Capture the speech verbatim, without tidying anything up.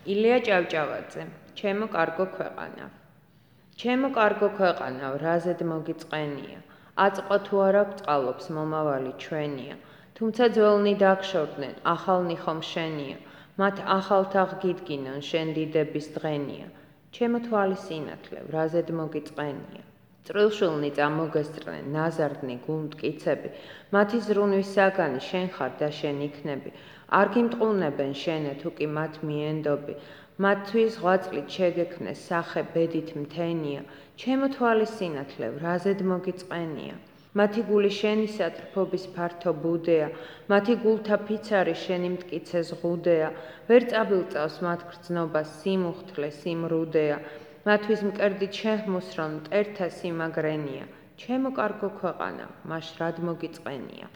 ილია ჭავჭავაძე, ჩემო კარგო ქვეყანავ. ჩემო კარგო ქვეყანავ, რაზედ მოგიწყენია, აწყო თუ არა ბწყალობს მომავალი ჩვენია, თუმცა ძველნი დაგშორდნენ, ახალნი ხომ შენია, მათ ახალთაღ გიდგინონ, შენ დიდების დღენია, ჩემო თვალი სინათლევ, რაზედ მოგიწყენია. წრილშულნი წამოგესწრნენ, ნაზარდნი გულმტკიცები, მათი ზრუნვის საგანი შენ ხარ და შენ იქნები, არ გიმტყუნებენ შენე თუ კი მათ მიენდობი, მათთვის ღვაწლით შეგექმნეს სახე ბედით მთენია, ჩემო თვალი სინათლევ, რაზედ მოგიწყენია. მათი გული შენი სატრფობის ფართო ბუდეა, მათი გულთა ფიცარი შენი მტკიცე ზღუდეა, ვერ წაბილწავს მათ გრძნობას სიმუხთლე სიმრუდეა, მათთვის მკერდით შეჰმუსრონ მტერთა სიმაგრენია, ჩემო კარგო ქვეყანავ, მაშ რად მოგიწყენია.